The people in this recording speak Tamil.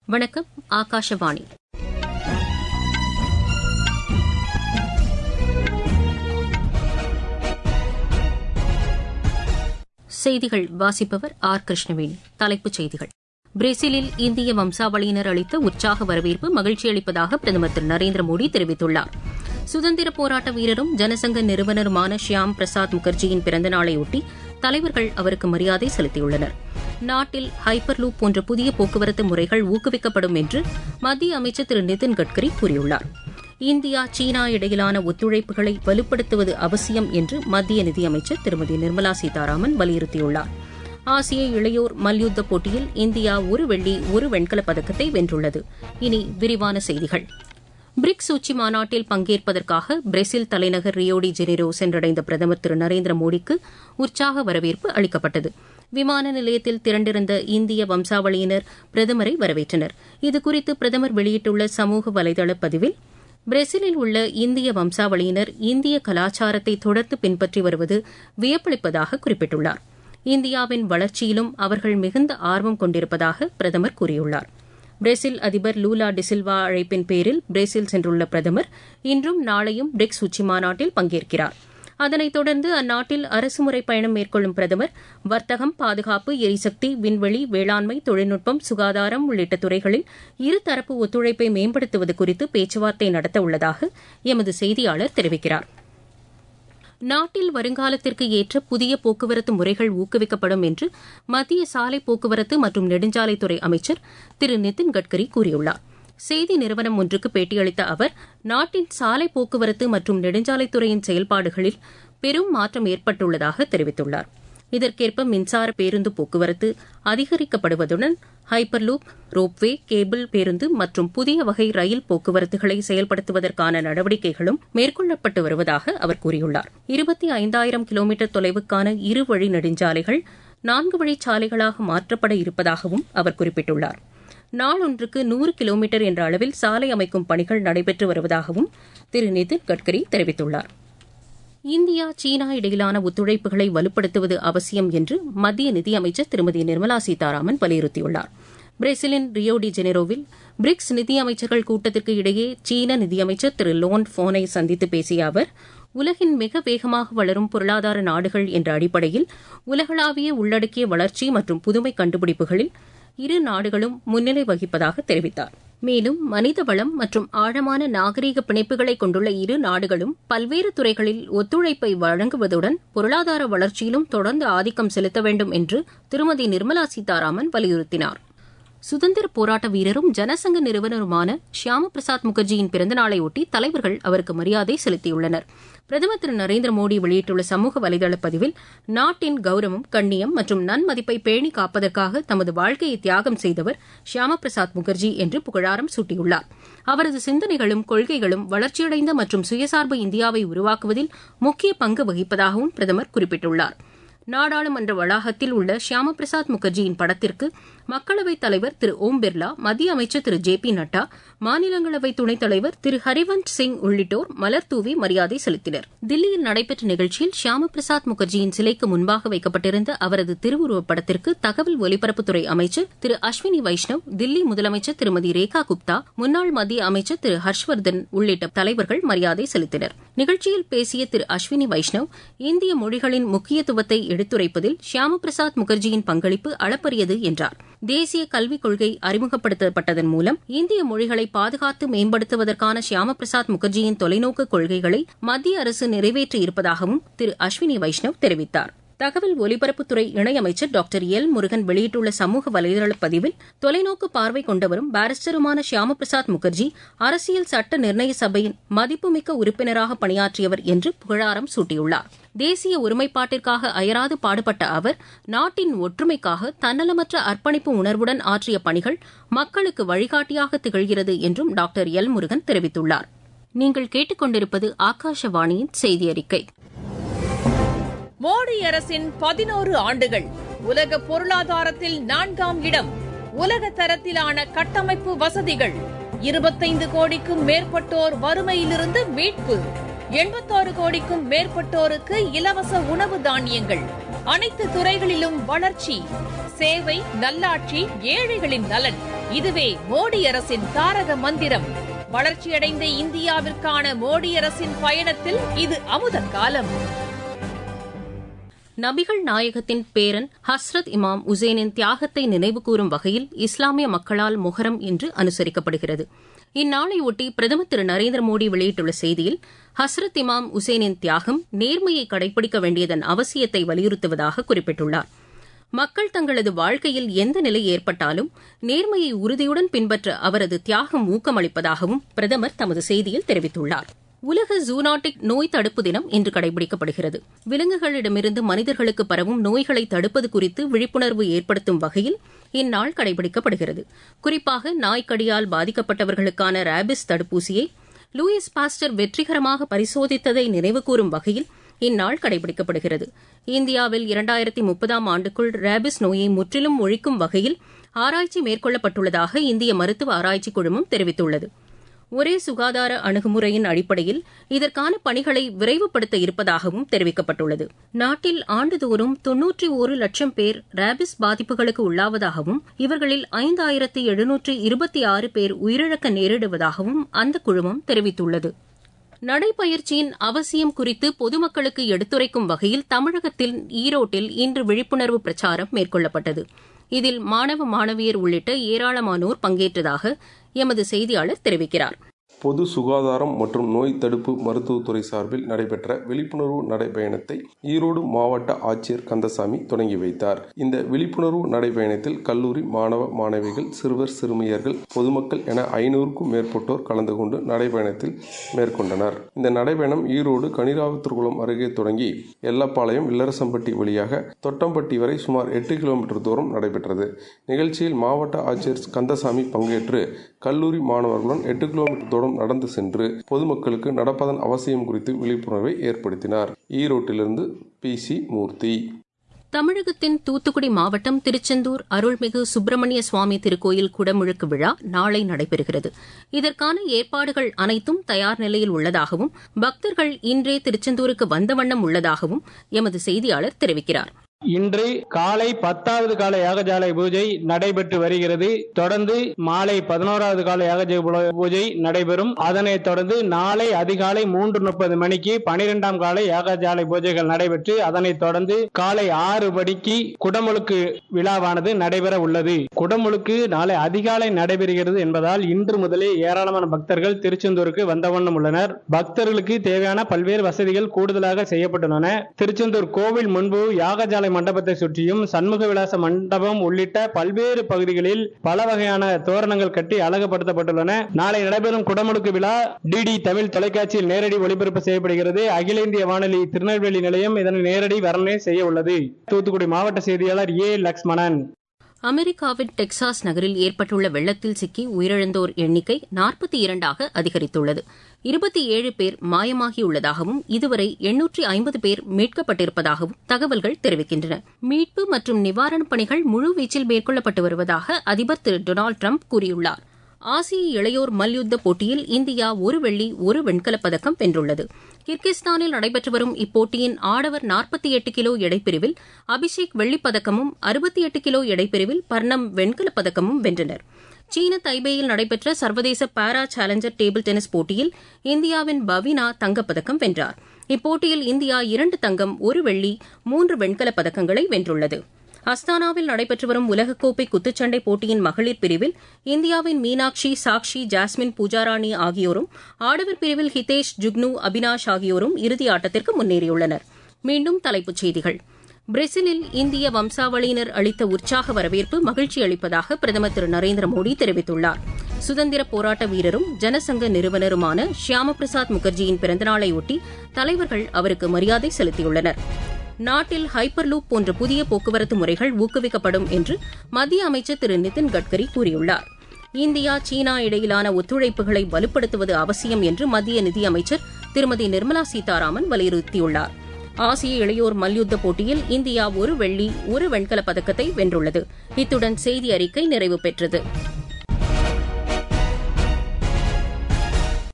வணக்கம். ஆகாஷவாணி. செய்திகள் வாசிப்பவர் ஆர். கிருஷ்ணவேணி. தலைப்புச் செய்திகள். பிரேசிலில் இந்திய வம்சாவளியினர் அளித்த உற்சாக வரவேற்பு மகிழ்ச்சியளிப்பதாக பிரதமர் திரு நரேந்திர மோடி தெரிவித்துள்ளார். சுதந்திர போராட்ட வீரரும் ஜனசங்க நிறுவனருமான ஷியாம் பிரசாத் முகர்ஜியின் பிறந்தநாளையொட்டி தலைவர்கள் அவருக்கு மரியாதை செலுத்தியுள்ளனர். நாட்டில் ஹைப்பர் லூப் போன்ற புதிய போக்குவரத்து முறைகள் ஊக்குவிக்கப்படும் என்று மத்திய அமைச்சர் திரு நிதின் கட்கரி கூறியுள்ளார். இந்தியா சீனா இடையிலான ஒத்துழைப்புகளை வலுப்படுத்துவது அவசியம் என்று மத்திய நிதியமைச்சர் திருமதி நிர்மலா சீதாராமன் வலியுறுத்தியுள்ளார். ஆசிய இளையோர் மல்யுத்த போட்டியில் இந்தியா 1 வெள்ளி 1 வெண்கலப் பதக்கத்தை வென்றுள்ளது. இனி விரிவான செய்திகள். பிரிக்ஸ் உச்சி மாநாட்டில் பங்கேற்பதற்காக பிரேசில் தலைநகர் ரியோ டி ஜெனிரோ சென்றடைந்த பிரதமர் திரு நரேந்திர மோடிக்கு உற்சாக வரவேற்பு அளிக்கப்பட்டது. விமான நிலையத்தில் திரண்டிருந்த இந்திய வம்சாவளியினர் பிரதமரை வரவேற்றனர். இதுகுறித்து பிரதமர் வெளியிட்டுள்ள சமூக வலைதள பதிவில், பிரேசிலில் உள்ள இந்திய வம்சாவளியினர் இந்திய கலாச்சாரத்தை தொடர்ந்து பின்பற்றி வருவது வியப்பளிப்பதாக குறிப்பிட்டுள்ளார். இந்தியாவின் வளர்ச்சியிலும் அவர்கள் மிகுந்த ஆர்வம் கொண்டிருப்பதாக பிரதமர் கூறியுள்ளார். பிரேசில் அதிபர் லூலா டிசில்வா அழைப்பின் பேரில் பிரேசில் சென்றுள்ள பிரதமர் இன்றும் நாளையும் பிரிக்ஸ் உச்சிமாநாட்டில் பங்கேற்கிறார். அதனைத் தொடர்ந்து அந்நாட்டில் அரசுமுறை பயணம் மேற்கொள்ளும் பிரதமர் வர்த்தகம், பாதுகாப்பு, எரிசக்தி, விண்வெளி, வேளாண்மை, தொழில்நுட்பம், சுகாதாரம் உள்ளிட்ட துறைகளில் இருதரப்பு ஒத்துழைப்பை மேம்படுத்துவது குறித்து பேச்சுவார்த்தை நடத்த உள்ளதாக எமது செய்தியாளர் தெரிவிக்கிறார். நாட்டில் வருங்காலத்திற்கு ஏற்ற புதிய போக்குவரத்து முறைகள் ஊக்குவிக்கப்படும் என்று மத்திய சாலை போக்குவரத்து மற்றும் நெடுஞ்சாலைத்துறை அமைச்சர் திரு நிதின் கட்கரி கூறியுள்ளார். செய்தி நிறுவனம் ஒன்றுக்கு பேட்டியளித்த அவர், நாட்டின் சாலை போக்குவரத்து மற்றும் நெடுஞ்சாலைத்துறையின் செயல்பாடுகளில் பெரும் மாற்றம் ஏற்பட்டுள்ளதாக தெரிவித்துள்ளார். இதற்கேற்ப மின்சார பேருந்து போக்குவரத்து அதிகரிக்கப்படுவதுடன் ஹைப்பர் லூப், ரோப்வே, கேபிள் பேருந்து மற்றும் புதிய வகை ரயில் போக்குவரத்துகளை செயல்படுத்துவதற்கான நடவடிக்கைகளும் மேற்கொள்ளப்பட்டு வருவதாக அவர் கூறியுள்ளார். 25,000 கிலோமீட்டர் தொலைவுக்கான 2 வழி நெடுஞ்சாலைகள் 4 வழிச்சாலைகளாக மாற்றப்பட இருப்பதாகவும் அவர் குறிப்பிட்டுள்ளார். நாளொன்றுக்கு 100 கிலோமீட்டர் என்ற அளவில் சாலை அமைக்கும் பணிகள் நடைபெற்று வருவதாகவும் திரு நிதின் கட்கரி தெரிவித்துள்ளார். இந்தியா சீனா இடையிலான ஒத்துழைப்புகளை வலுப்படுத்துவது அவசியம் என்று மத்திய நிதியமைச்சர் திருமதி நிர்மலா சீதாராமன் வலியுறுத்தியுள்ளார். பிரேசிலின் ரியோ டி ஜெனிரோவில் பிரிக்ஸ் நிதியமைச்சர்கள் கூட்டத்திற்கு இடையே சீன நிதியமைச்சர் திரு லோன் ஃபோனை சந்தித்து பேசிய அவர், உலகின் மிக வேகமாக வளரும் பொருளாதார நாடுகள் என்ற அடிப்படையில் உலகளாவிய உள்ளடக்கிய வளர்ச்சி மற்றும் புதுமை கண்டுபிடிப்புகளில் இரு நாடுகளும் முன்னிலை வகிப்பதாக தெரிவித்தார். மேலும் மனித வளம் மற்றும் ஆழமான நாகரீக பிணைப்புகளை கொண்டுள்ள இரு நாடுகளும் பல்வேறு துறைகளில் ஒத்துழைப்பை வழங்குவதுடன் பொருளாதார வளர்ச்சியிலும் தொடர்ந்து ஆதிக்கம் செலுத்த வேண்டும் என்று திருமதி நிர்மலா சீதாராமன் வலியுறுத்தினார். சுதந்திர போராட்ட வீரரும் ஜனசங்க நிறுவனருமான ஷியாம பிரசாத் முகர்ஜியின் பிறந்தநாளையொட்டி தலைவர்கள் அவருக்கு மரியாதை செலுத்தியுள்ளனர். பிரதமர் திரு நரேந்திர மோடி வெளியிட்டுள்ள சமூக வலைதள பதிவில், நாட்டின் கௌரவம், கண்ணியம் மற்றும் நன்மதிப்பை பேணி காப்பதற்காக தமது வாழ்க்கையை தியாகம் செய்தவர் ஷியாம பிரசாத் முகர்ஜி என்று புகழாரம் சூட்டியுள்ளார். அவரது சிந்தனைகளும் கொள்கைகளும் வளர்ச்சியடைந்த மற்றும் சுயசார்பு இந்தியாவை உருவாக்குவதில் முக்கிய பங்கு வகிப்பதாகவும் பிரதமர் குறிப்பிட்டுள்ளார். நாடாளுமன்ற வளாகத்தில் உள்ள ஷியாம பிரசாத் முகர்ஜியின் படத்திற்கு மக்களவைத் தலைவர் திரு ஓம் பிர்லா, மத்திய அமைச்சர் திரு ஜே பி நட்டா, மாநிலங்களவை துணைத் தலைவர் திரு ஹரிவன்ஷ் சிங் உள்ளிட்டோர் மலர்தூவி மரியாதை செலுத்தினர். தில்லியில் நடைபெற்ற நிகழ்ச்சியில் ஷியாம பிரசாத் முகர்ஜியின் சிலைக்கு முன்பாக வைக்கப்பட்டிருந்த அவரது திருவுருவப் படத்திற்கு தகவல் ஒலிபரப்புத்துறை அமைச்சர் திரு அஸ்வினி வைஷ்ணவ், தில்லி முதலமைச்சர் திருமதி ரேகா குப்தா, முன்னாள் மத்திய அமைச்சர் திரு ஹர்ஷ்வர்தன் உள்ளிட்ட தலைவர்கள் மரியாதை செலுத்தினர். நிகழ்ச்சியில் பேசிய திரு அஸ்வினி வைஷ்ணவ், இந்திய மொழிகளின் முக்கியத்துவத்தை எடுத்துரைப்பதில் ஷியாம பிரசாத் முகர்ஜியின் பங்களிப்பு அளப்பரியது என்றார். தேசிய கல்விக் கொள்கை அறிமுகப்படுத்தப்பட்டதன் மூலம் இந்திய மொழிகளை பாதுகாத்து மேம்படுத்துவதற்கான ஷியாம பிரசாத் முகர்ஜியின் தொலைநோக்கு கொள்கைகளை மத்திய அரசு நிறைவேற்றியிருப்பதாகவும் திரு அஸ்வினி வைஷ்ணவ் தெரிவித்தார். தகவல் ஒலிபரப்புத்துறை இணையமைச்சர் டாக்டர் எல் முருகன் வெளியிட்டுள்ள சமூக வலைதள பதிவில், தொலைநோக்கு பார்வை கொண்டவரும் பாரிஸ்டருமான ஷியாம பிரசாத் முகர்ஜி அரசியல் சட்ட நிர்ணய சபையின் மதிப்புமிக்க உறுப்பினராக பணியாற்றியவர் என்று புகழாரம் சூட்டியுள்ளார். தேசிய ஒருமைப்பாட்டிற்காக அயராது பாடுபட்ட அவர் நாட்டின் ஒற்றுமைக்காக தன்னலமற்ற அர்ப்பணிப்பு உணர்வுடன் ஆற்றிய பணிகள் மக்களுக்கு வழிகாட்டியாக திகழ்கிறது என்றும் டாக்டர் எல் முருகன் தெரிவித்துள்ளார். நீங்கள் கேட்டுக்கொண்டிருப்பது ஆகாஷவாணியின் செய்தி அறிக்கை. மோடி அரசின் 11 ஆண்டுகள் உலக பொருளாதாரத்தில் 4ஆம் இடம். உலக தரத்திலான கட்டமைப்பு வசதிகள், 25 கோடிக்கும் மேற்பட்டோர் வறுமையிலிருந்து மீட்பு, 86 கோடிக்கும் மேற்பட்டோருக்கு இலவச உணவு தானியங்கள், அனைத்து துறைகளிலும் வளர்ச்சி, சேவை, நல்லாட்சி, ஏழைகளின் நலன். இதுவே மோடி அரசின் தாரக மந்திரம். வளர்ச்சியடைந்த இந்தியாவிற்கான மோடி அரசின் பயணத்தில் இது அமுத காலம். நபிகள் நாயகத்தின் பேரன் ஹஸ்ரத் இமாம் உசேனின் தியாகத்தை நினைவுகூரும் வகையில் இஸ்லாமிய மக்களால் மொஹரம் இன்று அனுசரிக்கப்படுகிறது. இந்நாளையொட்டி பிரதமர் திரு நரேந்திர மோடி வெளியிட்டுள்ள செய்தியில், ஹஸ்ரத் இமாம் உசேனின் தியாகம் நேர்மையை கடைபிடிக்க வேண்டியதன் அவசியத்தை வலியுறுத்துவதாக குறிப்பிட்டுள்ளார். மக்கள் தங்களது வாழ்க்கையில் எந்த நிலை ஏற்பட்டாலும் நேர்மையை உறுதியுடன் பின்பற்ற அவரது தியாகம் ஊக்கமளிப்பதாகவும் பிரதமர் தமது செய்தியில் தெரிவித்துள்ளார். உலக ஜூனாட்டிக் நோய் தடுப்பு தினம் இன்று கடைபிடிக்கப்படுகிறது. விலங்குகளிடமிருந்து மனிதர்களுக்கு பரவும் நோய்களை தடுப்பது குறித்து விழிப்புணர்வு ஏற்படுத்தும் வகையில் இந்நாள் கடைபிடிக்கப்படுகிறது. குறிப்பாக நாய்க்கடியால் பாதிக்கப்பட்டவர்களுக்கான ரேபிஸ் தடுப்பூசியை லூயிஸ் பாஸ்டர் வெற்றிகரமாக பரிசோதித்ததை நினைவுகூரும் வகையில் இந்நாள் கடைபிடிக்கப்படுகிறது. இந்தியாவில் 2030ஆம் ஆண்டுக்குள் ரேபிஸ் நோயை முற்றிலும் ஒழிக்கும் வகையில் ஆராய்ச்சி மேற்கொள்ளப்பட்டுள்ளதாக இந்திய மருத்துவ ஆராய்ச்சி குழுமம் தெரிவித்துள்ளது. ஒரே சுகாதார அணுகுமுறையின் அடிப்படையில் இதற்கான பணிகளை விரைவுபடுத்த இருப்பதாகவும் தெரிவிக்கப்பட்டுள்ளது. நாட்டில் ஆண்டுதோறும் 91 லட்சம் பேர் ரேபிஸ் பாதிப்புகளுக்கு உள்ளாவதாகவும் இவர்களில் 5726 பேர் உயிரிழக்க நேரிடுவதாகவும் அந்த குழுமம் தெரிவித்துள்ளது. நடைபயிற்சியின் அவசியம் குறித்து பொதுமக்களுக்கு எடுத்துரைக்கும் வகையில் தமிழகத்தில் ஈரோட்டில் இன்று விழிப்புணர்வு பிரச்சாரம் மேற்கொள்ளப்பட்டது. இதில் மாணவ மாணவியர் உள்ளிட்ட ஏராளமானோர் பங்கேற்றதாக எமது செய்தியாளர் தெரிவிக்கிறார். பொது சுகாதாரம் மற்றும் நோய் தடுப்பு மருத்துவத்துறை சார்பில் நடைபெற்ற விழிப்புணர்வு நடைபயணத்தை ஈரோடு மாவட்ட ஆட்சியர் கந்தசாமி தொடங்கி வைத்தார். இந்த விழிப்புணர்வு நடைபயணத்தில் கல்லூரி மாணவ மாணவிகள், சிறுவர் சிறுமியர்கள், பொதுமக்கள் என 500க்கும் மேற்பட்டோர் கலந்து கொண்டு நடைபயணத்தில் மேற்கொண்டனர். இந்த நடைபயணம் ஈரோடு கனிராவுத்தர்குளம் அருகே தொடங்கி எல்லப்பாளையம், இல்லரசம்பட்டி வழியாக தொட்டம்பட்டி வரை சுமார் 8 கிலோமீட்டர் தூரம் நடைபெற்றது. நிகழ்ச்சியில் மாவட்ட ஆட்சியர் கந்தசாமி பங்கேற்று கல்லூரி மாணவர்களுடன் 8 கிலோமீட்டர் தூரம் நடந்து சென்று பொதுமக்களுக்கு நடப்பதன் அவசியம் குறித்து விழிப்புணர்வை ஏற்படுத்தினார். ஈரோட்டிலிருந்து PC மூர்த்தி. தமிழகத்தின் தூத்துக்குடி மாவட்டம் திருச்செந்தூர் அருள்மிகு சுப்பிரமணிய சுவாமி திருக்கோயில் குடமுழுக்கு விழா நாளை நடைபெறுகிறது. இதற்கான ஏற்பாடுகள் அனைத்தும் தயார் நிலையில் உள்ளதாகவும் பக்தர்கள் இன்றே திருச்செந்தூருக்கு வந்த வண்ணம் உள்ளதாகவும் எமது செய்தியாளர் தெரிவிக்கிறார். இன்று காலை 10வது கால யாகசாலை பூஜை நடைபெற்று வருகிறது. தொடர்ந்து மாலை 11வது கால யாகசாலை பூஜை நடைபெறும். அதனைத் தொடர்ந்து நாளை அதிகாலை 3:30 மணிக்கு 12ஆம் கால யாகசாலை பூஜைகள் நடைபெற்று அதனைத் தொடர்ந்து காலை 6 மணிக்கு குடமுழுக்கு விழாவானது நடைபெற உள்ளது. குடமுழுக்கு நாளை அதிகாலை நடைபெறுகிறது என்பதால் இன்று முதலே ஏராளமான பக்தர்கள் திருச்செந்தூருக்கு வந்த வண்ணம் உள்ளனர். பக்தர்களுக்கு தேவையான பல்வேறு வசதிகள் கூடுதலாக செய்யப்பட்டுள்ளன. திருச்செந்தூர் கோவில் முன்பு யாகசாலை மண்டபத்தை சுற்றியும் சண்முக விலாச மண்டபம் உள்ளிட்ட பல்வேறு பகுதிகளில் பல வகையான தோரணங்கள் கட்டி அழகுபடுத்தப்பட்டுள்ளன. நாளை நடைபெறும் குடமுழுக்கு விழா DD தமிழ் தொலைக்காட்சியில் நேரடி ஒளிபரப்பு செய்யப்படுகிறது. அகில இந்திய வானொலி திருநெல்வேலி நிலையம் இதனை நேரடி வர்ணனை செய்ய உள்ளது. தூத்துக்குடி மாவட்ட செய்தியாளர் A. லக்ஷ்மணன். அமெரிக்காவின் டெக்சாஸ் நகரில் ஏற்பட்டுள்ள வெள்ளத்தில் சிக்கி உயிரிழந்தோர் எண்ணிக்கை 42ஆக அதிகரித்துள்ளது. 27 பேர் மாயமாகியுள்ளதாகவும் இதுவரை 850 பேர் மீட்கப்பட்டிருப்பதாகவும் தகவல்கள் தெரிவிக்கின்றன. மீட்பு மற்றும் நிவாரணப் பணிகள் முழுவீச்சில் மேற்கொள்ளப்பட்டு வருவதாக அதிபர் திரு டொனால்டு டிரம்ப் கூறியுள்ளார். ஆசிய இளையோர் மல்யுத்த போட்டியில் இந்தியா 1 வெள்ளி 1 வெண்கலப் பதக்கம் வென்றுள்ளது. கிர்கிஸ்தானில் நடைபெற்று வரும் இப்போட்டியின் ஆடவர் 48 கிலோ எடைப்பிரிவில் அபிஷேக் வெள்ளிப்பதக்கமும் 68 கிலோ எடைப்பிரிவில் பர்ணம் வெண்கலப் பதக்கமும் வென்றனர். சீன தைபேயில் நடைபெற்ற சர்வதேச பாரா சேலஞ்சர் டேபிள் டென்னிஸ் போட்டியில் இந்தியாவின் பவினா தங்கப்பதக்கம் வென்றார். இப்போட்டியில் இந்தியா 2 தங்கம், 1 வெள்ளி, 3 வெண்கலப் பதக்கங்களை வென்றுள்ளது. அஸ்தானாவில் நடைபெற்று வரும் உலகக்கோப்பை குத்துச்சண்டை போட்டியின் மகளிர் பிரிவில் இந்தியாவின் மீனாட்சி, சாக்ஷி, ஜாஸ்மின் பூஜாராணி ஆகியோரும், ஆடவர் பிரிவில் ஹிதேஷ், ஜுக்னு, அபினாஷ் ஆகியோரும் இறுதி ஆட்டத்திற்கு முன்னேறியுள்ளனர். மீண்டும் தலைப்புச் செய்திகள். பிரேசிலில் இந்திய வம்சாவளியினர் அளித்த உற்சாக வரவேற்பு மகிழ்ச்சி அளிப்பதாக பிரதமர் திரு நரேந்திர மோடி தெரிவித்துள்ளார். சுதந்திர போராட்ட வீரரும் ஜனசங்க நிறுவனருமான ஷியாம பிரசாத் முகர்ஜியின் பிறந்தநாளையொட்டி தலைவர்கள் அவருக்கு மரியாதை செலுத்தியுள்ளனர். நாட்டில் ஹைப்பர் லூப் போன்ற புதிய போக்குவரத்து முறைகள் ஊக்குவிக்கப்படும் என்று மத்திய அமைச்சர் திரு நிதின் கட்கரி கூறியுள்ளார். இந்தியா, சீனா இடையிலான ஒத்துழைப்புகளை வலுப்படுத்துவது அவசியம் என்று மத்திய நிதியமைச்சர் திருமதி நிர்மலா சீதாராமன் வலியுறுத்தியுள்ளார். ஆசிய இளையோர் மல்யுத்த போட்டியில் இந்தியா 1 வெள்ளி 1 வெண்கலப் பதக்கத்தை வென்றுள்ளது. இத்துடன் செய்தி அறிக்கை நிறைவு பெற்றது.